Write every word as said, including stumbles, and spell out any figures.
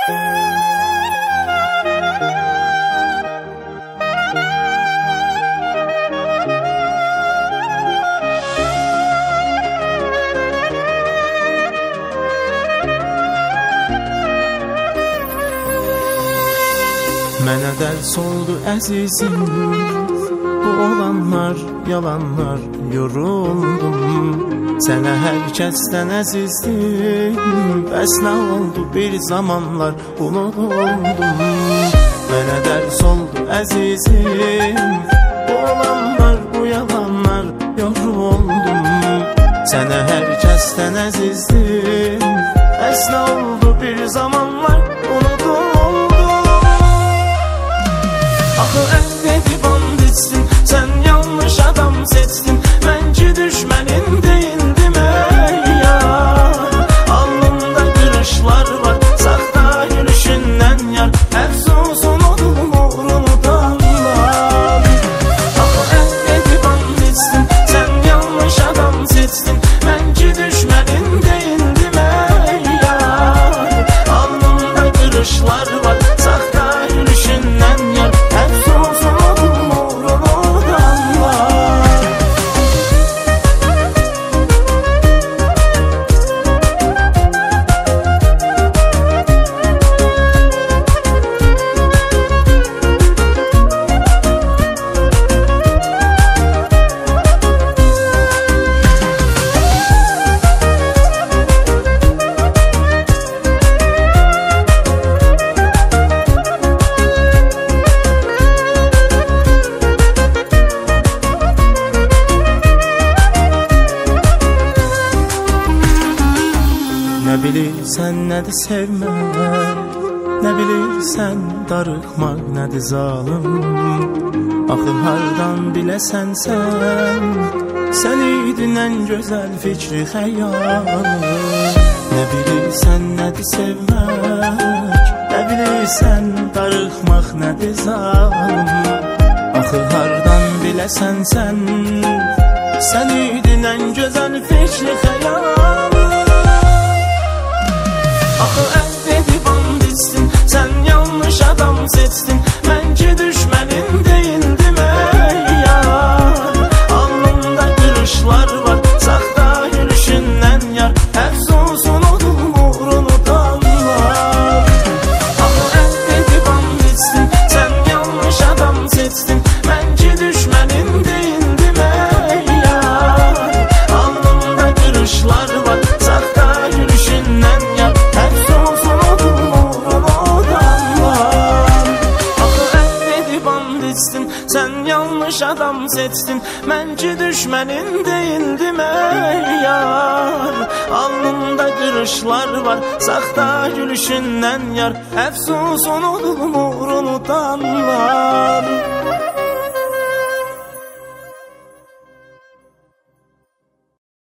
Mənə dərs oldu əzizim, bu olanlar, yalanlar, yoruldum. Sənə hər kəsdən əzizdim, bəs nə oldu bir zamanlar unutuldum. Mənə dərs oldu əzizim, bu olanlar, bu yalanlar, yoruldum. Sənə hər kəsdən əzizdim, bəs nə oldu bir zamanlar unutuldum. Axı əhv edib and içsin, sən yanlış adam seçdin. Mən ki düşmənin deyildim ey yar. Alnımda qırışlar var, saxta gülüşündən yar. Əfsusun odum uğrunu tanlar. Axı əhv edib and içsin, sən yanlış adam seçdin. Mən ki düşmənin deyildim ey yar. Alnımda qırışlar var, saxta gülüşündən yar. Nə bilirsən nədir sevmək, nə bilirsən darıxmaq nədir zalım. Axı hardan biləsən sən, sən idin ən gözəl fikri xəyalım. Nə bilirsən nədir sevmək, nə bilirsən darıxmaq nədir zalım. Axı hardan biləsən sən, sən idin ən gözəl fikri xəyalım. Axı əhv edib and içsin, sən yanlış adam seçdin. Mən ki düşmənin deyildim ey yar. Alnımda qırışlar var, saxta gülüşündən yar. Əfsusun odum uğrunu tanlar. Axı əhv edib and içsin, sən yanlış adam seçdin. Mən ki düşmənin deyildim ey yar. Alnımda qırışlar var, saxta gülüşündən yar. Sən yanlış adam seçdin, mən ki düşmənin deyildim ey yar. Alnımda qırışlar var, saxta gülüşündən yar. Əfsusun odum uğrunu tanlar.